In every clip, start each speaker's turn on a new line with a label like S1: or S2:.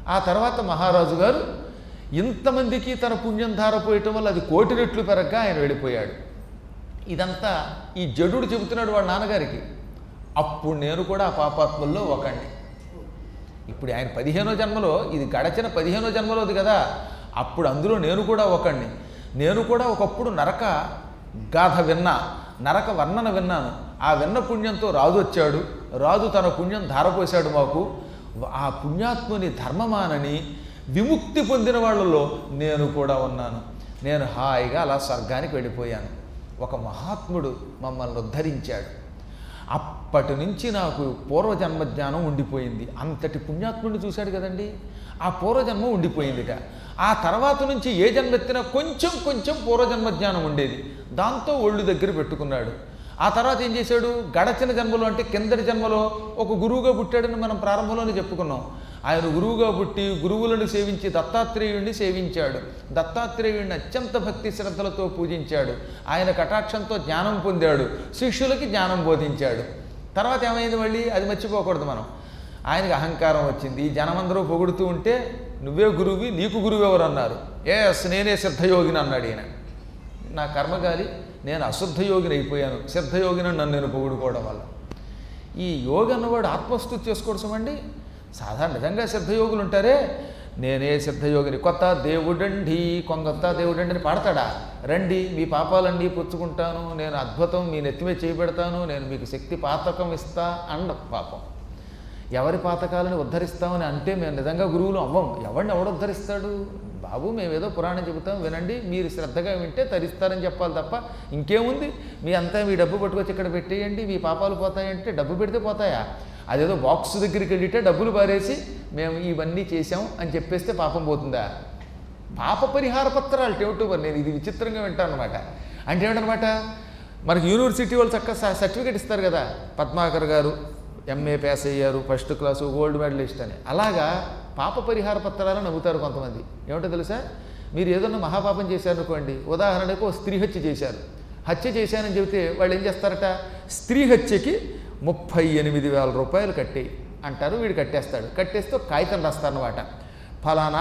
S1: ఆ తర్వాత మహారాజు గారు ఇంతమందికి తన పుణ్యం ధారపోయటం వల్ల అది 1,000,000 రెట్లు పెరగ్గా ఆయన వెళ్ళిపోయాడు. ఇదంతా ఈ జడుడు చెబుతున్నాడు వాళ్ళ నాన్నగారికి. అప్పుడు నేను కూడా ఆ పాపాత్ముల్లో ఒకడిని. ఇప్పుడు ఆయన 15వ జన్మలో, ఇది గడచిన 15వ జన్మలోది కదా, అప్పుడు అందులో నేను కూడా ఒకడిని. నేను కూడా ఒకప్పుడు నరక గాథ విన్నా, నరక వర్ణన విన్నాను. ఆ విన్న పుణ్యంతో రాజు వచ్చాడు. రాజు తన పుణ్యం ధారపోశాడు మాకు. ఆ పుణ్యాత్ముని ధర్మమానని విముక్తి పొందిన వాళ్ళలో నేను కూడా ఉన్నాను. నేను హాయిగా అలా స్వర్గానికి వెళ్ళిపోయాను. ఒక మహాత్ముడు మమ్మల్ని ఉద్ధరించాడు. అప్పటి నుంచి నాకు పూర్వజన్మ జ్ఞానం ఉండిపోయింది. అంతటి పుణ్యాత్ముడిని చూశాడు కదండి, ఆ పూర్వజన్మ ఉండిపోయిందిట. ఆ తర్వాత నుంచి ఏ జన్మ ఎత్తినా కొంచెం కొంచెం పూర్వజన్మ జ్ఞానం ఉండేది. దాంతో ఒళ్ళు దగ్గర పెట్టుకున్నాడు. ఆ తర్వాత ఏం చేశాడు, గడచిన జన్మలో అంటే కిందటి జన్మలో ఒక గురువుగా పుట్టాడని మనం ప్రారంభంలోనే చెప్పుకున్నాం. ఆయన గురువుగా పుట్టి గురువులను సేవించి దత్తాత్రేయుడిని సేవించాడు. దత్తాత్రేయుడిని అత్యంత భక్తి శ్రద్ధలతో పూజించాడు. ఆయన కటాక్షంతో జ్ఞానం పొందాడు. శిష్యులకి జ్ఞానం బోధించాడు. తర్వాత ఏమైంది, మళ్ళీ అది మర్చిపోకూడదు మనం. ఆయనకి అహంకారం వచ్చింది. ఈ జనమందరూ పొగుడుతూ ఉంటే నువ్వే గురువి, నీకు గురువు ఎవరు అన్నారు. నేనే సిద్ధయోగిని అన్నాడు ఈయన. నా కర్మగాలి, నేను అశుద్ధయోగిని అయిపోయాను. సిద్ధయోగిని నన్ను నేను పొగుడుకోవడం వల్ల. ఈ యోగి అన్నవాడు ఆత్మస్తుతి చేసుకోవడమండి. సాధారణ నిజంగా సిద్ధయోగులు ఉంటారే, నేనే సిద్ధయోగిని, కొత్త దేవుడండి, కొంగొత్త దేవుడండి అని పాడతాడా? రండి మీ పాపాలన్నీ పుచ్చుకుంటాను, నేను అద్భుతం మీ నెత్తిమే చేయబెడతాను, నేను మీకు శక్తి పాతకం ఇస్తా అండ. పాపం ఎవరి పాతకాలని ఉద్ధరిస్తామని అంటే మేము నిజంగా గురువులు అవ్వం. ఎవరిని ఉద్ధరిస్తాడు? బాబు మేమేదో పురాణం చెబుతాం వినండి, మీరు శ్రద్ధగా వింటే తరిస్తారని చెప్పాలి తప్ప ఇంకేముంది. మీ అంతా మీ డబ్బు పట్టుకొచ్చి ఇక్కడ పెట్టేయండి మీ పాపాలు పోతాయంటే డబ్బు పెడితే పోతాయా? అదేదో బాక్స్ దగ్గరికి వెళ్ళితే డబ్బులు పారేసి మేము ఇవన్నీ చేసాం అని చెప్పేస్తే పాపం పోతుందా? పాప పరిహార పత్రాలు టేవటూబర్. నేను ఇది విచిత్రంగా వింటాను అనమాట. అంటే ఏమిటనమాట, మనకి యూనివర్సిటీ వాళ్ళు చక్కగా సర్టిఫికేట్ ఇస్తారు కదా, పద్మాకర్ గారు ఎంఏ పాస్ అయ్యారు, ఫస్ట్ క్లాసు, గోల్డ్ మెడలిస్ట్ అని. అలాగా పాప పరిహార పత్రాలను నమ్ముతారు కొంతమంది. ఏమిటో తెలుసా, మీరు ఏదన్నా మహాపాపం చేశారనుకోండి, ఉదాహరణకు ఓ స్త్రీ హత్య చేశారు. హత్య చేశానని చెబితే వాళ్ళు ఏం చేస్తారట, స్త్రీ హత్యకి 38,000 రూపాయలు కట్టేయి అంటారు. వీడు కట్టేస్తాడు. కట్టేస్తే ఒక కాగితం రాస్తారనమాట. ఫలానా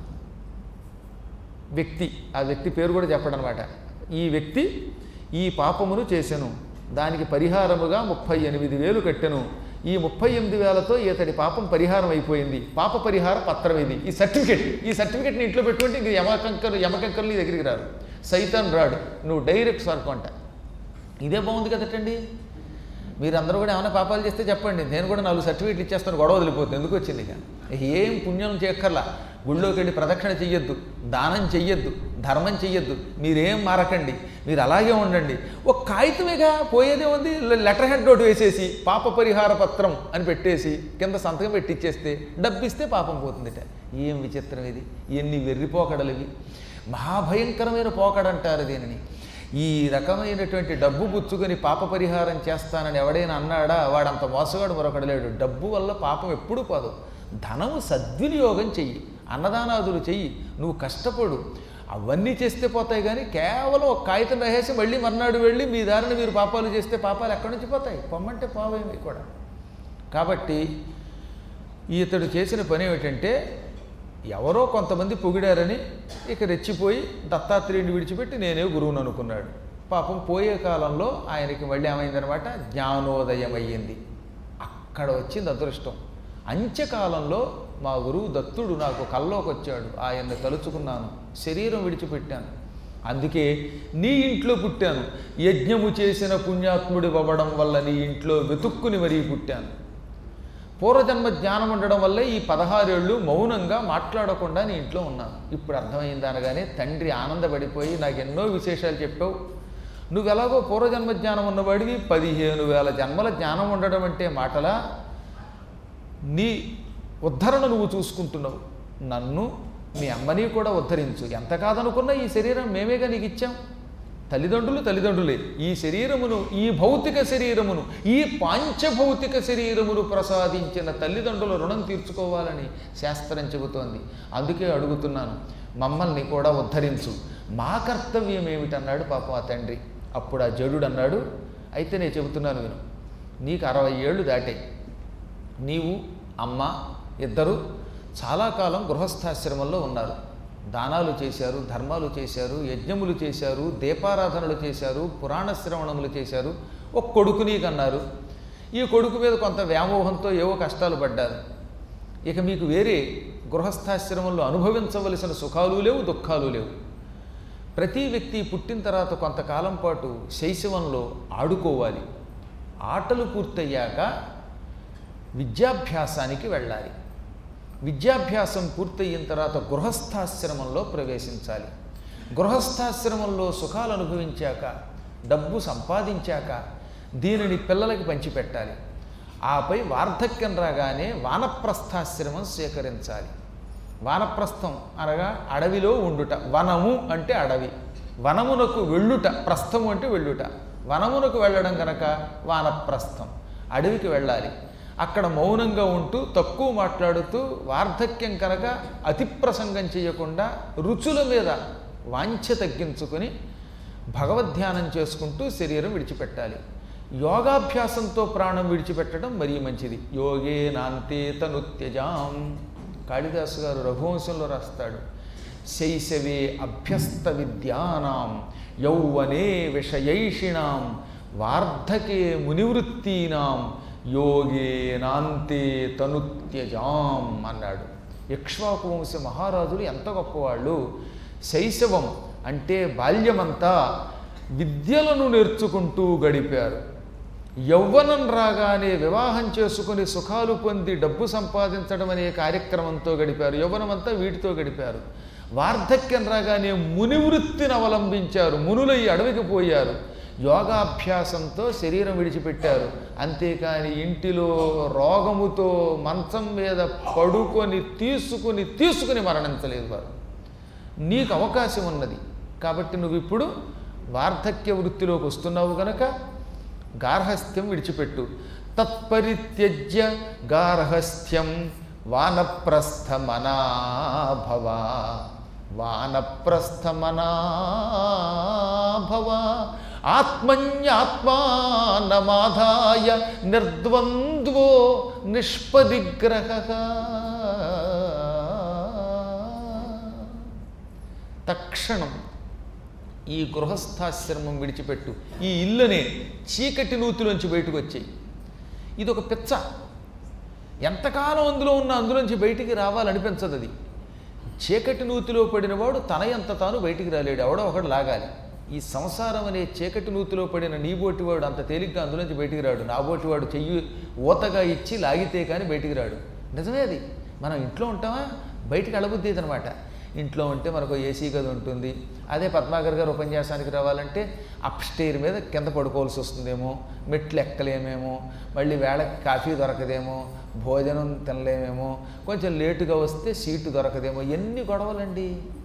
S1: వ్యక్తి, ఆ వ్యక్తి పేరు కూడా చెప్పడనమాట, ఈ వ్యక్తి ఈ పాపమును చేసెను, దానికి పరిహారముగా 38,000 కట్టెను, ఈ 38,000తో ఇతడి పాపం పరిహారం అయిపోయింది, పాప పరిహార పత్రం ఇది, ఈ సర్టిఫికెట్ని ఇంట్లో పెట్టుకుంటే ఇంక యమకంకర్లు నీ దగ్గరికి రారు, సైతాన్ రాడు, నువ్వు డైరెక్ట్ స్వర్గం అంట. ఇదే బాగుంది కదటండి. మీరందరూ కూడా ఏమైనా పాపాలు చేస్తే చెప్పండి, నేను కూడా 4 సర్టిఫికెట్లు ఇచ్చేస్తాను, గొడవ వదిలిపోతుంది. ఎందుకు వచ్చింది ఇక? ఏం పుణ్యం చేయక్కర్లా. గుళ్ళోకి వెళ్ళి ప్రదక్షిణ చెయ్యొద్దు, దానం చెయ్యొద్దు, ధర్మం చెయ్యొద్దు, మీరేం మారకండి, మీరు అలాగే ఉండండి. ఒక కాగితమేగా పోయేదే ఉంది. లెటర్ హెడ్ నోటు వేసేసి పాప పరిహార పత్రం అని పెట్టేసి కింద సంతకం పెట్టిచ్చేస్తే డబ్బిస్తే పాపం పోతుందిట. ఏం విచిత్రం ఇది! ఎన్ని వెర్రిపోకడలు ఇవి! మహాభయంకరమైన పోకడంటారు దీనిని. ఈ రకమైనటువంటి డబ్బు పుచ్చుకొని పాప పరిహారం చేస్తానని ఎవడైనా అన్నాడా, వాడంత మోసగాడు మరొకడు లేడు. డబ్బు వల్ల పాపం ఎప్పుడూ పోదు. ధనము సద్వినియోగం చెయ్యి, అన్నదానాదులు చెయ్యి, నువ్వు కష్టపడు, అవన్నీ చేస్తే పోతాయి. కానీ కేవలం ఒక కాగితం రాసేసి మళ్ళీ మర్నాడు వెళ్ళి మీ దారిని మీరు పాపాలు చేస్తే పాపాలు ఎక్కడి నుంచి పోతాయి? పొమ్మంటే పోవేమి కూడా. కాబట్టి ఇతడు చేసిన పని ఏమిటంటే, ఎవరో కొంతమంది పొగిడారని ఇక రెచ్చిపోయి దత్తాత్రేయుడిని విడిచిపెట్టి నేనే గురువును అనుకున్నాడు. పాపం పోయే కాలంలో ఆయనకి మళ్ళీ ఏమైందనమాట, జ్ఞానోదయం అయ్యింది. అక్కడ వచ్చింది అదృష్టం. అంత్యకాలంలో మా గురువు దత్తుడు నాకు కల్లోకి వచ్చాడు. ఆయన్ని తలుచుకున్నాను, శరీరం విడిచిపెట్టాను. అందుకే నీ ఇంట్లో పుట్టాను. యజ్ఞము చేసిన పుణ్యాత్ముడి అవ్వడం వల్ల నీ ఇంట్లో వెతుక్కుని మరీ పుట్టాను. పూర్వజన్మ జ్ఞానం ఉండడం వల్లే ఈ 16 ఏళ్ళు మౌనంగా మాట్లాడకుండా నీ ఇంట్లో ఉన్నాను. ఇప్పుడు అర్థమైంది అనగానే తండ్రి ఆనందపడిపోయి, నాకు ఎన్నో విశేషాలు చెప్పావు, నువ్వెలాగో పూర్వజన్మ జ్ఞానం ఉన్నవాడివి, 15,000 జన్మల జ్ఞానం ఉండడం అంటే మాటలా, నీ ఉద్ధరణ నువ్వు చూసుకుంటున్నావు, నన్ను మీ అమ్మని కూడా ఉద్ధరించు. ఎంత కాదనుకున్నా ఈ శరీరం మేమేగా నీకు ఇచ్చాం. తల్లిదండ్రులే. ఈ శరీరమును, ఈ భౌతిక శరీరమును, ఈ పాంచభౌతిక శరీరమును ప్రసాదించిన తల్లిదండ్రుల రుణం తీర్చుకోవాలని శాస్త్రం చెబుతోంది. అందుకే అడుగుతున్నాను, మమ్మల్ని కూడా ఉద్ధరించు. మా కర్తవ్యం ఏమిటన్నాడు పాపం ఆ తండ్రి. అప్పుడు ఆ జడుడు అన్నాడు, అయితే నేను చెబుతున్నాను విను, నీకు 60 ఏళ్ళు దాటాయి. నీవు అమ్మ ఇద్దరు చాలా కాలం గృహస్థాశ్రమంలో ఉన్నారు. దానాలు చేశారు, ధర్మాలు చేశారు, యజ్ఞములు చేశారు, దీపారాధనలు చేశారు, పురాణ శ్రవణములు చేశారు. ఒక కొడుకుని కన్నారు. ఈ కొడుకు మీద కొంత వ్యామోహంతో ఏవో కష్టాలు పడ్డారు. ఇక మీకు వేరే గృహస్థాశ్రమంలో అనుభవించవలసిన సుఖాలు లేవు, దుఃఖాలు లేవు. ప్రతి వ్యక్తి పుట్టిన తర్వాత కొంతకాలం పాటు శైశవంలో ఆడుకోవాలి. ఆటలు పూర్తయ్యాక విద్యాభ్యాసానికి వెళ్ళాలి. విద్యాభ్యాసం పూర్తయిన తర్వాత గృహస్థాశ్రమంలో ప్రవేశించాలి. గృహస్థాశ్రమంలో సుఖాలు అనుభవించాక, డబ్బు సంపాదించాక దీనిని పిల్లలకి పంచిపెట్టాలి. ఆపై వార్ధక్యం రాగానే వానప్రస్థాశ్రమం స్వీకరించాలి. వానప్రస్థం అనగా అడవిలో ఉండుట. వనము అంటే అడవి, వనమునకు వెళ్ళుట, ప్రస్థము అంటే వెళ్ళుట. వనమునకు వెళ్ళడం కనుక వానప్రస్థం. అడవికి వెళ్ళాలి. అక్కడ మౌనంగా ఉంటూ తక్కువ మాట్లాడుతూ వార్ధక్యం కనుక అతి ప్రసంగం చేయకుండా రుచుల మీద వాంఛ తగ్గించుకొని భగవద్ధ్యానం చేసుకుంటూ శరీరం విడిచిపెట్టాలి. యోగాభ్యాసంతో ప్రాణం విడిచిపెట్టడం మరీ మంచిది. యోగే నాంతే తనుత్యజాం. కాళిదాసు గారు రఘువంశంలో రాస్తాడు, శైశవే అభ్యస్త విద్యానాం యౌవనే విషయైషిణాం వార్ధకే మునివృత్తీనాం యోగే నాంతే తనుత్యజాం అన్నాడు. ఇక్ష్వాకు వంశ మహారాజులు ఎంత గొప్పవాళ్ళు. శైశవం అంటే బాల్యమంతా విద్యలను నేర్చుకుంటూ గడిపారు. యౌవనం రాగానే వివాహం చేసుకుని సుఖాలు పొంది డబ్బు సంపాదించడం అనే కార్యక్రమంతో గడిపారు. యౌవనం అంతా వీటితో గడిపారు. వార్ధక్యం రాగానే మునివృత్తిని అవలంబించారు. మునులై అడవికి పోయారు. యోగాభ్యాసంతో శరీరం విడిచిపెట్టారు. అంతేకాని ఇంటిలో రోగముతో మంచం మీద పడుకొని తీసుకుని మరణించలేదు వారు. నీకు అవకాశం ఉన్నది కాబట్టి నువ్వు ఇప్పుడు వార్ధక్య వృత్తిలోకి వస్తున్నావు గనక గార్హస్థ్యం విడిచిపెట్టు. తత్పరిత్యజ్య గార్హస్థ్యం వానప్రస్థమనా భవ. వానప్రస్థమనా భవ. ఆత్మన్యాత్మానమాధాయ నిర్ద్వంద్వో నిష్పరిగ్రహః. తక్షణం ఈ గృహస్థాశ్రమం విడిచిపెట్టు. ఈ ఇల్లునే చీకటి నూతిలోంచి బయటకు వచ్చాయి. ఇది ఒక పిచ్చ. ఎంతకాలం అందులో ఉన్న అందులోంచి బయటికి రావాలనిపించదు. అది చీకటి నూతిలో పడినవాడు తన ఎంత తాను బయటికి రాలేడు. ఎవడో ఒకడు లాగాలి. ఈ సంసారం అనే చీకటి నూతిలో పడిన నీబోటివాడు అంత తేలిగ్గా అందులోంచి బయటికి రాడు. నాబోటివాడు చెయ్యి ఊతగా ఇచ్చి లాగితే కానీ బయటికి రాడు. నిజమే అది. మనం ఇంట్లో ఉంటామా, బయటికి అడబుద్ది అనమాట. ఇంట్లో ఉంటే మనకు ఏసీ గది ఉంటుంది. అదే పద్మాకర్ గారు ఉపన్యాసానికి రావాలంటే అప్స్టైర్ మీద కింద పడుకోవాల్సి వస్తుందేమో, మెట్లు ఎక్కలేమేమో, మళ్ళీ వేళకి కాఫీ దొరకదేమో, భోజనం తినలేమేమో, కొంచెం లేటుగా వస్తే సీటు దొరకదేమో. ఎన్ని గొడవలండి.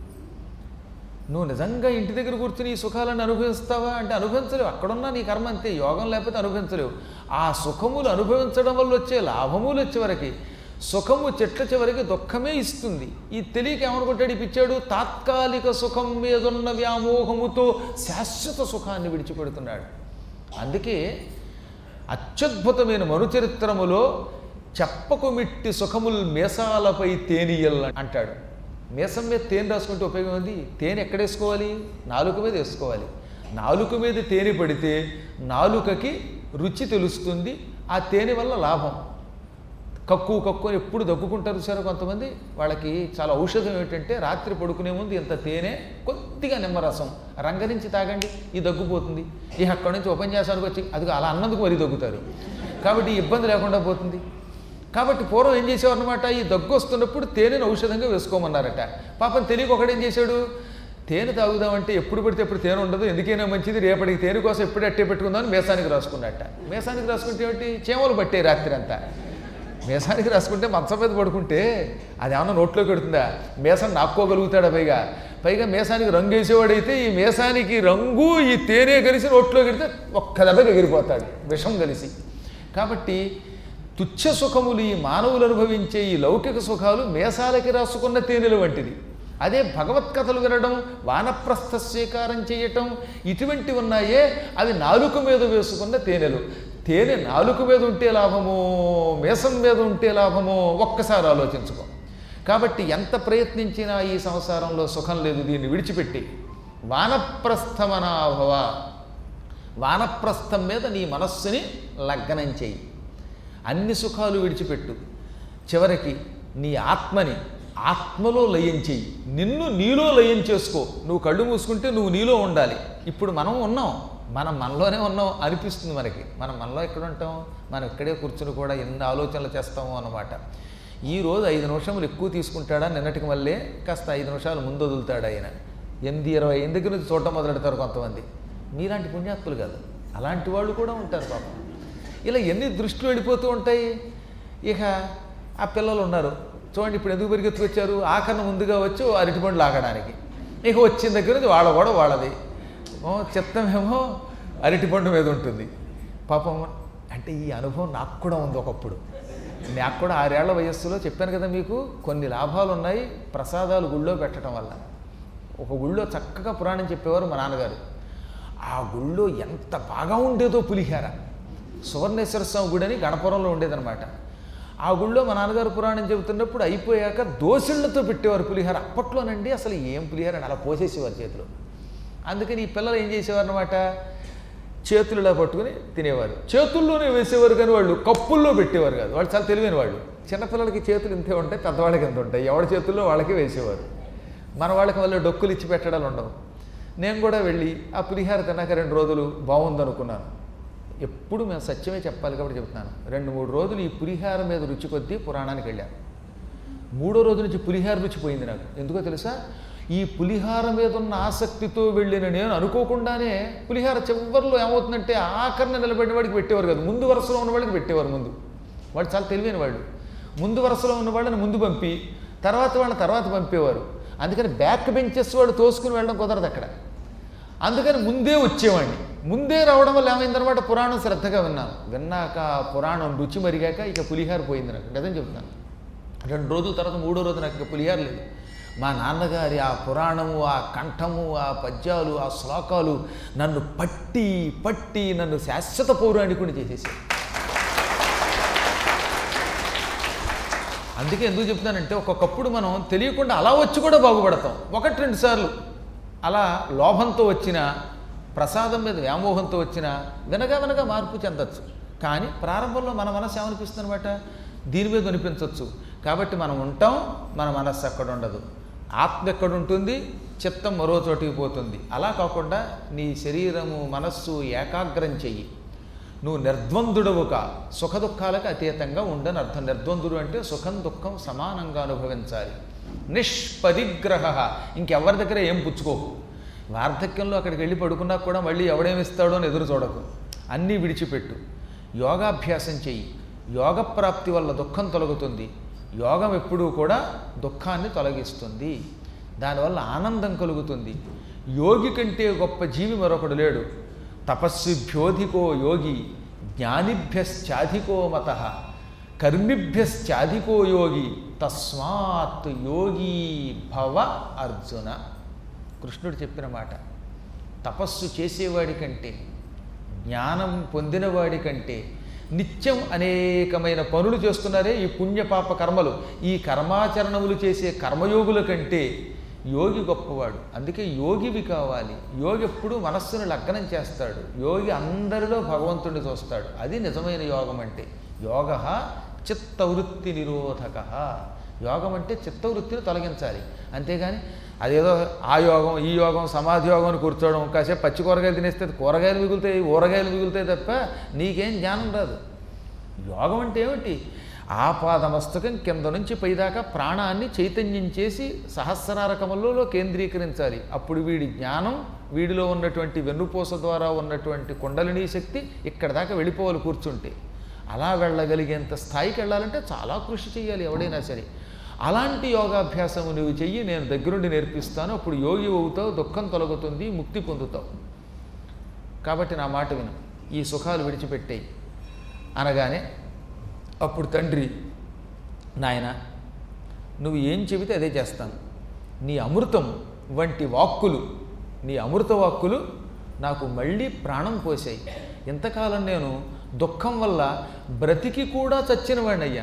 S1: నువ్వు నిజంగా ఇంటి దగ్గర కూర్చుని ఈ సుఖాలను అనుభవిస్తావా అంటే అనుభవించలేవు. అక్కడున్నా నీ కర్మ అంతే. యోగం లేకపోతే అనుభవించలేవు. ఆ సుఖములు అనుభవించడం వల్ల వచ్చే లాభములు వచ్చేవరకు సుఖము చెట్ల చివరికి దుఃఖమే ఇస్తుంది. ఈ తెలియక ఏమనుకుంటాడు ఈ పిచ్చాడు, తాత్కాలిక సుఖం మీదున్న వ్యామోహముతో శాశ్వత సుఖాన్ని విడిచిపెడుతున్నాడు. అందుకే అత్యద్భుతమైన మనుచరిత్రములో చెప్పకు మిట్టి సుఖముల్ మీసాలపై తేనియల్ అంటాడు. మీసం మీద తేనె రాసుకుంటే ఉపయోగం ఉంది. తేనె ఎక్కడ వేసుకోవాలి? నాలుక మీద వేసుకోవాలి. నాలుక మీద తేనె పడితే నాలుకకి రుచి తెలుస్తుంది. ఆ తేనె వల్ల లాభం. కక్కు అని ఎప్పుడు దగ్గుకుంటారు సార్ కొంతమంది. వాళ్ళకి చాలా ఔషధం ఏమిటంటే రాత్రి పడుకునే ముందు ఇంత తేనె కొద్దిగా నిమ్మరసం రంగరించి తాగండి, ఈ దగ్గుపోతుంది. ఇక అక్కడి నుంచి ఉపన్యాసానికి వచ్చి అది అలా అన్నందుకు మరీ దగ్గుతారు. కాబట్టి ఇబ్బంది లేకుండా పోతుంది. కాబట్టి పూర్వం ఏం చేసేవారు అనమాట, ఈ దగ్గు వస్తున్నప్పుడు తేనెను ఔషధంగా వేసుకోమన్నారట. పాపం తెలియక ఒకడేం చేశాడు, తేనె తాగుదామంటే ఎప్పుడు పడితే ఎప్పుడు తేనె ఉండదు, ఎందుకైనా మంచిది రేపటికి తేనె కోసం ఎప్పుడు అట్టే పెట్టుకుందామని మేసానికి రాసుకున్నట్ట. మేసానికి రాసుకుంటే ఏమిటి, చీమలు పట్టే రాత్రి అంతా. మేసానికి రాసుకుంటే మంచం మీద పడుకుంటే అది ఏమన్నా నోట్లోకి పెడుతుందా? మేసం నాక్కోగలుగుతాడా? పైగా మేసానికి రంగు వేసేవాడైతే ఈ మేసానికి రంగు ఈ తేనె కలిసి నోట్లోకి పెడితే ఒక్క దెబ్బకి ఎగిరిపోతాడు, విషం కలిసి. కాబట్టి తుచ్చ సుఖములు ఈ మానవులు అనుభవించే ఈ లౌకిక సుఖాలు మేసాలకి రాసుకున్న తేనెలు వంటిది. అదే భగవత్కథలు వినడం, వానప్రస్థ స్వీకారం చేయటం ఇటువంటివి ఉన్నాయే అవి నాలుక మీద వేసుకున్న తేనెలు. తేనె నాలుక మీద ఉంటే లాభమో, మేసం మీద ఉంటే లాభమో ఒక్కసారి ఆలోచించుకో. కాబట్టి ఎంత ప్రయత్నించినా ఈ సంసారంలో సుఖం లేదు, దీన్ని విడిచిపెట్టి వానప్రస్థమనాభవ, వానప్రస్థం మీద నీ మనస్సుని లగ్నం చెయ్యి, అన్ని సుఖాలు విడిచిపెట్టు, చివరికి నీ ఆత్మని ఆత్మలో లయం చెయ్యి, నిన్ను నీలో లయం చేసుకో. నువ్వు కళ్ళు మూసుకుంటే నువ్వు నీలో ఉండాలి. ఇప్పుడు మనం ఉన్నాం, మనం మనలోనే ఉన్నాం అనిపిస్తుంది మనకి. మనం మనలో ఎక్కడ ఉంటాం? మనం ఇక్కడే కూర్చుని కూడా ఎన్ని ఆలోచనలు చేస్తాము అన్నమాట. ఈరోజు 5 నిమిషములు ఎక్కువ తీసుకుంటాడా, నిన్నటికి మళ్ళీ కాస్త 5 నిమిషాలు ముందు వదులుతాడు ఆయన. 8:20 దగ్గర నుంచి చూడటం మొదలెడతారు కొంతమంది. మీలాంటి పుణ్యాత్తులు కాదు, అలాంటి వాళ్ళు కూడా ఉంటారు పాపం. ఇలా ఎన్ని దృష్టిలు వెళ్ళిపోతూ ఉంటాయి. ఇక ఆ పిల్లలు ఉన్నారు చూడండి, ఇప్పుడు ఎందుకు పరిగెత్తుకొచ్చారు? ఆఖరణ ముందుగా వచ్చి అరటిపండ్లు ఆగడానికి. ఇక వచ్చిన దగ్గర నుంచి వాళ్ళ కూడా వాళ్ళది చిత్తమేమో అరటిపండు మీద ఉంటుంది పాపం. అంటే ఈ అనుభవం నాకు కూడా ఉంది ఒకప్పుడు. నాకు కూడా 6 ఏళ్ల వయస్సులో చెప్పాను కదా మీకు, కొన్ని లాభాలు ఉన్నాయి ప్రసాదాలు గుళ్ళో పెట్టడం వల్ల. ఒక గుళ్ళో చక్కగా పురాణం చెప్పేవారు మా నాన్నగారు. ఆ గుళ్ళో ఎంత బాగా ఉండేదో పులిహార. సువర్ణేశ్వర స్వామి గుడి అని గణపురంలో ఉండేదన్నమాట. ఆ గుళ్ళో మా నాన్నగారు పురాణం చెబుతున్నప్పుడు అయిపోయాక దోసిళ్లతో పెట్టేవారు పులిహార. అప్పట్లోనండి అసలు ఏం పులిహార అని అలా పోసేసేవారు చేతిలో. అందుకని ఈ పిల్లలు ఏం చేసేవారు అనమాట, చేతులు ఇలా పట్టుకుని తినేవారు. చేతుల్లోనే వేసేవారు కానీ వాళ్ళు కప్పుల్లో పెట్టేవారు కాదు. వాళ్ళు చాలా తెలివైన వాళ్ళు. చిన్నపిల్లలకి చేతులు ఇంతే ఉంటాయి, పెద్దవాళ్ళకి ఎంత ఉంటాయి. ఎవరి చేతుల్లో వాళ్ళకే వేసేవారు. మన వాళ్ళకి వల్ల డొక్కులు ఇచ్చి పెట్టడాలు ఉండవు. నేను కూడా వెళ్ళి ఆ పులిహార తిన్నాక 2 రోజులు బాగుందనుకున్నాను. ఎప్పుడు మేము సత్యమే చెప్పాలి కాబట్టి చెప్తున్నాను. 2-3 రోజులు ఈ పులిహార మీద రుచి కొద్దీ పురాణానికి వెళ్ళాను. 3వ రోజు నుంచి పులిహార రుచి పోయింది నాకు. ఎందుకో తెలుసా? ఈ పులిహార మీద ఉన్న ఆసక్తితో వెళ్ళిన నేను అనుకోకుండానే పులిహార చివరిలో ఏమవుతుందంటే ఆఖరణ నిలబడిన వాడికి పెట్టేవారు కాదు, ముందు వరుసలో ఉన్న వాళ్ళకి పెట్టేవారు. ముందు వాళ్ళు చాలా తెలివైన వాళ్ళు. ముందు వరుసలో ఉన్న వాళ్ళని ముందు పంపి తర్వాత వాళ్ళని తర్వాత పంపేవారు. అందుకని బ్యాక్ బెంచెస్ వాళ్ళు తోసుకుని వెళ్ళడం కుదరదు అక్కడ. అందుకని ముందే వచ్చేవాడిని. ముందే రావడం వల్ల ఏమైందనమాట, పురాణం శ్రద్ధగా విన్నాక పురాణం రుచి మరిగాక ఇక పులిహార పోయింది నాకు. నిజం చెప్తున్నాను. 2 రోజుల తర్వాత 3వ రోజు నాకు ఇక పులిహార లేదు. మా నాన్నగారి ఆ పురాణము, ఆ కంఠము, ఆ పద్యాలు, ఆ శ్లోకాలు నన్ను పట్టి పట్టి నన్ను శాశ్వత పౌరాణికుని చేసేసాయి. అందుకే ఎందుకు చెప్తానంటే ఒక్కొక్కప్పుడు మనం తెలియకుండా అలా వచ్చి కూడా బాగుపడతాం. 1-2 సార్లు అలా లోభంతో వచ్చిన, ప్రసాదం మీద వ్యామోహంతో వచ్చిన వినగా వినగా మార్పు చెందొచ్చు. కానీ ప్రారంభంలో మన మనసు ఏమనిపిస్తుందన్నమాట, దీని మీద అనిపించవచ్చు. కాబట్టి మనం ఉంటాం, మన మనస్సు అక్కడ ఉండదు. ఆత్మ ఎక్కడుంటుంది, చిత్తం మరో చోటికి పోతుంది. అలా కాకుండా నీ శరీరము మనస్సు ఏకాగ్రం చెయ్యి. నువ్వు నిర్ద్వందుడవు కా, సుఖ దుఃఖాలకు అతీతంగా ఉండని అర్థం. నిర్ద్వందుడు అంటే సుఖం దుఃఖం సమానంగా అనుభవించాలి. నిష్పరిగ్రహ, ఇంకెవరి దగ్గర ఏం పుచ్చుకోకు. వార్ధక్యంలో అక్కడికి వెళ్ళి పడుకున్నా కూడా మళ్ళీ ఎవడేమిస్తాడో అని ఎదురు చూడకు. అన్నీ విడిచిపెట్టు. యోగాభ్యాసం చెయ్యి. యోగ ప్రాప్తి వల్ల దుఃఖం తొలగుతుంది. యోగం ఎప్పుడూ కూడా దుఃఖాన్ని తొలగిస్తుంది. దానివల్ల ఆనందం కలుగుతుంది. యోగి కంటే గొప్ప జీవి మరొకడు లేడు. తపస్విభ్యోధికో యోగి, జ్ఞానిభ్యశ్చాధికో మతః, కర్మిభ్యశ్చాధికో యోగి, తస్మాత్ యోగీ భవ అర్జున. కృష్ణుడు చెప్పిన మాట. తపస్సు చేసేవాడి కంటే, జ్ఞానం పొందినవాడి కంటే, నిత్యం అనేకమైన పనులు చేస్తున్నారే ఈ పుణ్యపాప కర్మలు, ఈ కర్మాచరణములు చేసే కర్మయోగుల కంటే యోగి గొప్పవాడు. అందుకే యోగివి కావాలి. యోగి ఎప్పుడూ మనస్సును లగ్నం చేస్తాడు. యోగి అందరిలో భగవంతుడిని చూస్తాడు. అది నిజమైన యోగం అంటే. యోగ చిత్తవృత్తి నిరోధక. యోగం అంటే చిత్తవృత్తిని తొలగించాలి. అంతేగాని అదేదో ఆ యోగం ఈ యోగం సమాధి యోగం అని కూర్చోవడం, కాసేపు పచ్చి కూరగాయలు తినేస్తే కూరగాయలు మిగులుతాయి, ఊరగాయలు మిగులుతాయి తప్ప నీకేం జ్ఞానం రాదు. యోగం అంటే ఏమిటి? ఆపాదమస్తకం కింద నుంచి పైదాకా ప్రాణాన్ని చైతన్యం చేసి సహస్రారకములలో కేంద్రీకరించాలి. అప్పుడు వీడి జ్ఞానం, వీడిలో ఉన్నటువంటి వెన్నుపూస ద్వారా ఉన్నటువంటి కుండలినీ శక్తి ఇక్కడ దాకా వెళ్ళిపోవాలి కూర్చుంటే. అలా వెళ్ళగలిగేంత స్థాయికి వెళ్ళాలంటే చాలా కృషి చేయాలి ఎవడైనా సరే. అలాంటి యోగాభ్యాసము నువ్వు చెయ్యి, నేను దగ్గరుండి నేర్పిస్తాను. అప్పుడు యోగి అవుతావు, దుఃఖం తొలగుతుంది, ముక్తి పొందుతావు. కాబట్టి నా మాట విను, ఈ సుఖాలు విడిచిపెట్టేయి అనగానే అప్పుడు తండ్రి, నాయన నువ్వు ఏం చెబితే అదే చేస్తాను. నీ అమృతం వంటి వాక్కులు, నీ అమృత వాక్కులు నాకు మళ్ళీ ప్రాణం పోసాయి. ఇంతకాలం నేను దుఃఖం వల్ల బ్రతికి కూడా చచ్చిన వాడిని అయ్యాను.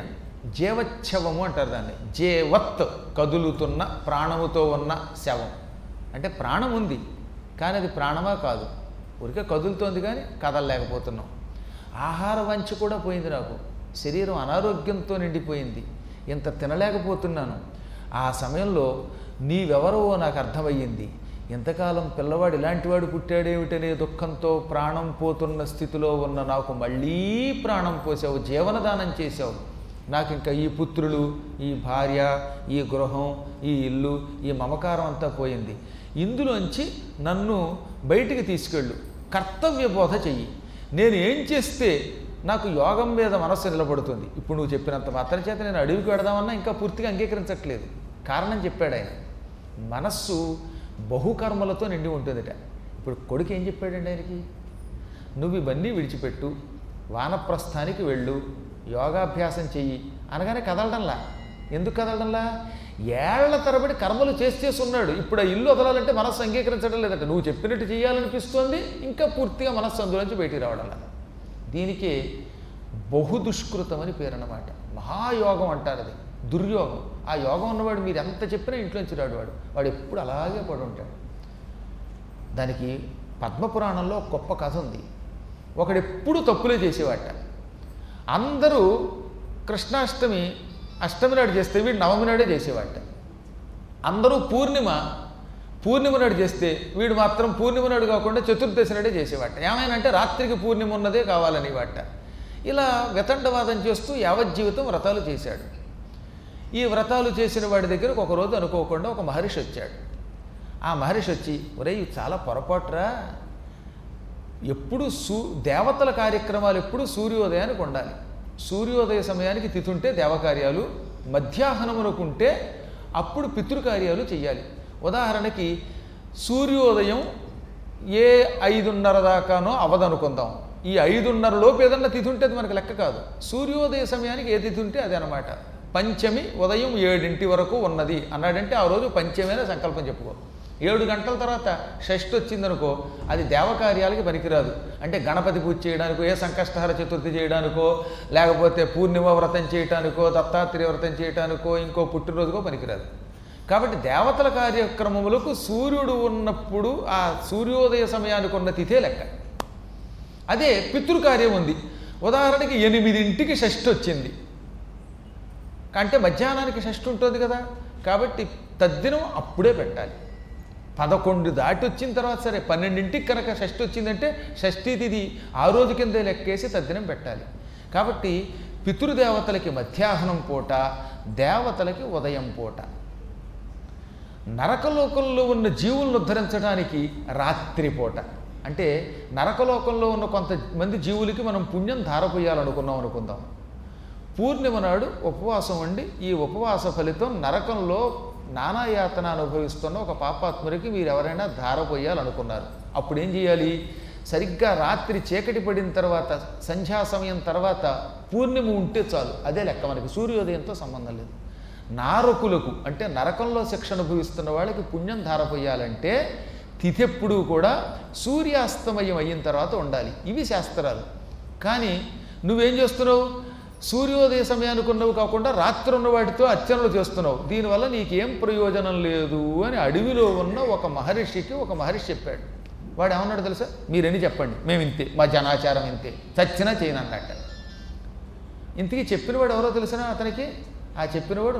S1: జీవచ్ఛవము అంటారు దాన్ని. జీవత్ కదులుతున్న ప్రాణముతో ఉన్న శవం. అంటే ప్రాణం ఉంది కానీ అది ప్రాణమా కాదు, ఊరికే కదులుతోంది కానీ కదలలేకపోతున్నాం. ఆహార వంచ కూడా పోయింది, నాకు శరీరం అనారోగ్యంతో నిండిపోయింది, ఇంత తినలేకపోతున్నాను. ఆ సమయంలో నీవెవరో నాకు అర్థమయ్యింది. ఇంతకాలం పిల్లవాడు ఇలాంటివాడు పుట్టాడేమిటనే దుఃఖంతో ప్రాణం పోతున్న స్థితిలో ఉన్న నాకు మళ్ళీ ప్రాణం పోసావు, జీవనదానం చేశావు. నాకు ఇంకా ఈ పుత్రులు, ఈ భార్య, ఈ గృహం, ఈ ఇల్లు, ఈ మమకారం అంతా పోయింది. ఇందులోంచి నన్ను బయటికి తీసుకెళ్ళు, కర్తవ్య బోధ చెయ్యి. నేను ఏం చేస్తే నాకు యోగం మీద మనస్సు నిలబడుతుంది? ఇప్పుడు నువ్వు చెప్పినంత మాత్రం చేత నేను అడవికి వెడదామన్నా ఇంకా పూర్తిగా అంగీకరించట్లేదు. కారణం చెప్పాడు ఆయన. మనస్సు బహుకర్మలతో నిండి ఉంటుందిట. ఇప్పుడు కొడుకు ఏం చెప్పాడండి ఆయనకి? నువ్వు ఇవన్నీ విడిచిపెట్టు, వానప్రస్థానికి వెళ్ళు, యోగాభ్యాసం చెయ్యి అనగానే కదలడంలా. ఎందుకు కదలడంలా? ఏళ్ల తరబడి కర్మలు చేసి ఉన్నాడు. ఇప్పుడు ఆ ఇల్లు వదలాలంటే మనస్సు అంగీకరించడం లేదట. నువ్వు చెప్పినట్టు చేయాలనిపిస్తోంది, ఇంకా పూర్తిగా మనస్సు అందులోంచి బయటికి రావడంలా. దీనికి బహుదుష్కృతం అని పేరు అన్నమాట. మహాయోగం అంటారు, అది దుర్యోగం. ఆ యోగం ఉన్నవాడు మీరు ఎంత చెప్పినా ఇంట్లోంచి రాడు, వాడు ఎప్పుడు అలాగే పడి ఉంటాడు. దానికి పద్మపురాణంలో గొప్ప కథ ఉంది. ఒకడెప్పుడు తప్పులే చేసేవాట. అందరూ కృష్ణాష్టమి అష్టమి నాడు చేస్తే వీడు నవమి నాడే చేసేవాట. అందరూ పూర్ణిమ నాడు చేస్తే వీడు మాత్రం పూర్ణిమ నాడు కాకుండా చతుర్దశి నాడే చేసేవాట. ఏమైనా రాత్రికి పూర్ణిమ ఉన్నదే కావాలని వాట. ఇలా వితండవాదం చేస్తూ యావజ్జీవితం వ్రతాలు చేశాడు. ఈ వ్రతాలు చేసిన వాడి దగ్గరకు ఒకరోజు అనుకోకుండా ఒక మహర్షి వచ్చాడు. ఆ మహర్షి వచ్చి, ఒరేయ్ చాలా పొరపాటురా, ఎప్పుడు దేవతల కార్యక్రమాలు ఎప్పుడు సూర్యోదయానికి ఉండాలి. సూర్యోదయ సమయానికి తిథి ఉంటే దేవకార్యాలు, మధ్యాహ్నమునకుంటే అప్పుడు పితృకార్యాలు చెయ్యాలి. ఉదాహరణకి సూర్యోదయం ఏ 5:30 దాకానో అవదనుకుందాం. ఈ 5:30 లోపు ఏదన్నా తిథి ఉంటే అది మనకు లెక్క కాదు. సూర్యోదయ సమయానికి ఏ తిథి ఉంటే అదే అనమాట. పంచమి ఉదయం 7 వరకు ఉన్నది అన్నాడంటే ఆ రోజు పంచమైన సంకల్పం చెప్పుకో. 7 గంటల తర్వాత షష్ఠి వచ్చిందనుకో, అది దేవకార్యాలకి పనికిరాదు. అంటే గణపతి పూజ చేయడానికో, ఏ సంకష్టహర చతుర్థి చేయడానికో, లేకపోతే పూర్ణిమ వ్రతం చేయడానికో, దత్తాత్రేయ వ్రతం చేయడానికో, ఇంకో పుట్టినరోజుకో పనికిరాదు. కాబట్టి దేవతల కార్యక్రమములకు సూర్యుడు ఉన్నప్పుడు ఆ సూర్యోదయ సమయానికి ఉన్న తిథే లెక్క. అదే పితృకార్యం ఉంది. ఉదాహరణకి 8ంటికి షష్ఠి వచ్చింది అంటే మధ్యాహ్నానికి షష్ఠి ఉంటుంది కదా, కాబట్టి తద్దినం అప్పుడే పెట్టాలి. 11 దాటి వచ్చిన తర్వాత సరే, 12ంటికి కనుక షష్ఠి వచ్చిందంటే షష్ఠీ తిథి ఆ రోజు కిందే లెక్కేసి తద్దినం పెట్టాలి. కాబట్టి పితృదేవతలకి మధ్యాహ్నం పూట, దేవతలకి ఉదయం పూట. నరకలోకంలో ఉన్న జీవులను ఉద్ధరించడానికి రాత్రి పూట. అంటే నరకలోకంలో ఉన్న కొంతమంది జీవులకి మనం పుణ్యం ధారపోయాలనుకున్నాం అనుకుందాం. పూర్ణిమ నాడు ఉపవాసం ఉండి ఈ ఉపవాస ఫలితం నరకంలో నానాయాతన అనుభవిస్తున్న ఒక పాపాత్ముడికి మీరు ఎవరైనా ధారపోయాలనుకున్నారు. అప్పుడు ఏం చేయాలి? సరిగ్గా రాత్రి చీకటి పడిన తర్వాత, సంధ్యా సమయం తర్వాత పూర్ణిమ ఉంటే చాలు, అదే లెక్క. మనకి సూర్యోదయంతో సంబంధం లేదు. నారకులకు అంటే నరకంలో శిక్ష అనుభవిస్తున్న వాళ్ళకి పుణ్యం ధారపోయాలంటే తిథి ఎప్పుడూ కూడా సూర్యాస్తమయం అయిన తర్వాత ఉండాలి. ఇవి శాస్త్రాలు. కానీ నువ్వేం చేస్తున్నావు? సూర్యోదయ సమయానికి ఉన్నవి కాకుండా రాత్రి ఉన్న వాటితో అర్చనలు చేస్తున్నావు. దీనివల్ల నీకేం ప్రయోజనం లేదు అని అడవిలో ఉన్న ఒక మహర్షి చెప్పాడు. వాడు ఏమన్నాడు తెలుసా? మీరని చెప్పండి, మేము ఇంతే, మా జనాచారం ఇంతే, చచ్చినా చేయను అన్నట్ట. ఇంతకీ చెప్పినవాడు ఎవరో తెలిసినా అతనికి? ఆ చెప్పినవాడు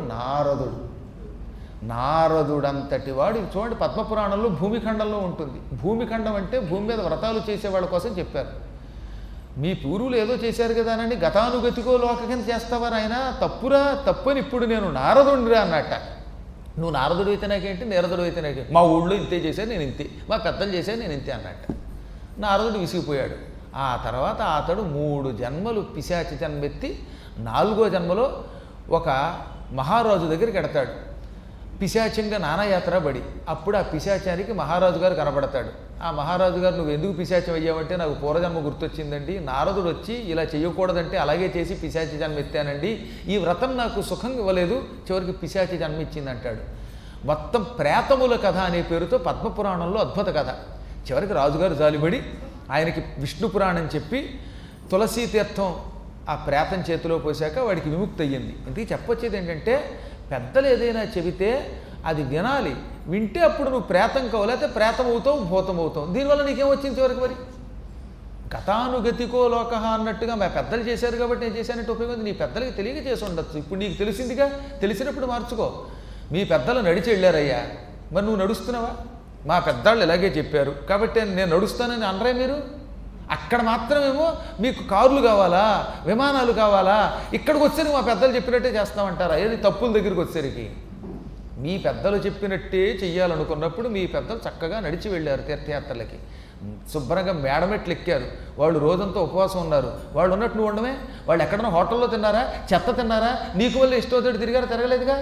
S1: నారదుడంతటి వాడు. చూడండి, పద్మపురాణంలో భూమిఖండంలో ఉంటుంది. భూమిఖండం అంటే భూమి మీద వ్రతాలు చేసేవాళ్ళ కోసం చెప్పారు. మీ పూర్వులు ఏదో చేశారు కదా అని గతానుగతికో లోక కింద చేస్తావా ఆయన? తప్పురా, తప్పని ఇప్పుడు నేను నారదుడిరా అన్నట్ట. నువ్వు నారదుడు అయితే నాకేంటి, నేరదుడు అయితే నాకేంటి, మా ఊళ్ళో ఇంతే చేశాను నేను ఇంతే, మా పెద్దలు చేశాను నేను ఇంతే అన్నట్ట. నారదుడు విసిగిపోయాడు. ఆ తర్వాత అతడు 3 జన్మలు పిశాచి జన్మెత్తి 4వ జన్మలో ఒక మహారాజు దగ్గరికి ఎడతాడు. పిశాచంగా నానాయాత్ర పడి అప్పుడు ఆ పిశాచానికి మహారాజు గారు కనబడతాడు. ఆ మహారాజు గారు, నువ్వు ఎందుకు పిశాచం అయ్యావంటే నాకు పూర్వజన్మ గుర్తొచ్చిందండి, నారదుడు వచ్చి ఇలా చేయకూడదంటే అలాగే చేసి పిశాచి జన్మ ఎత్తానండి, ఈ వ్రతం నాకు సుఖం ఇవ్వలేదు, చివరికి పిశాచి జన్మ ఇచ్చింది అంటాడు. మొత్తం ప్రేతముల కథ అనే పేరుతో పద్మపురాణంలో అద్భుత కథ. చివరికి రాజుగారు జాలిపడి ఆయనకి విష్ణు పురాణం చెప్పి తులసీ తీర్థం ఆ ప్రేతం చేతిలో పోసాక వాడికి విముక్తి అయ్యింది. ఇందుకు చెప్పొచ్చేది ఏంటంటే పెద్దలు ఏదైనా చెబితే అది వినాలి, వింటే అప్పుడు నువ్వు ప్రేతం కావు, లేకపోతే ప్రేతం అవుతావు, భూతం అవుతావు. దీనివల్ల నీకేమొచ్చింది చివరికి? మరి గతానుగతికో లోక అన్నట్టుగా మా పెద్దలు చేశారు కాబట్టి నేను చేశానంటే ఉపయోగం. నీ పెద్దలకి తెలియక చేసి ఉండొచ్చు, ఇప్పుడు నీకు తెలిసిందిగా, తెలిసినప్పుడు మార్చుకో. మీ పెద్దలు నడిచి వెళ్ళారయ్యా, మరి నువ్వు నడుస్తున్నావా? మా పెద్దవాళ్ళు ఇలాగే చెప్పారు కాబట్టి నేను నడుస్తానని అనరే మీరు? అక్కడ మాత్రమేమో మీకు కార్లు కావాలా, విమానాలు కావాలా, ఇక్కడికి వచ్చేసరికి మా పెద్దలు చెప్పినట్టే చేస్తామంటారా? ఏది తప్పుల దగ్గరికి వచ్చేసరికి మీ పెద్దలు చెప్పినట్టే చెయ్యాలనుకున్నప్పుడు మీ పెద్దలు చక్కగా నడిచి వెళ్ళారు తీర్థయాత్రలకి, శుభ్రంగా మేడమెట్లు ఎక్కారు, వాళ్ళు రోజంతా ఉపవాసం ఉన్నారు. వాళ్ళు ఉన్నట్టు నువ్వు ఉండమే? వాళ్ళు ఎక్కడన్నా హోటల్లో తిన్నారా, చెత్త తిన్నారా? నీకు వల్ల ఇష్టం తిరిగారు, తిరగలేదుగా.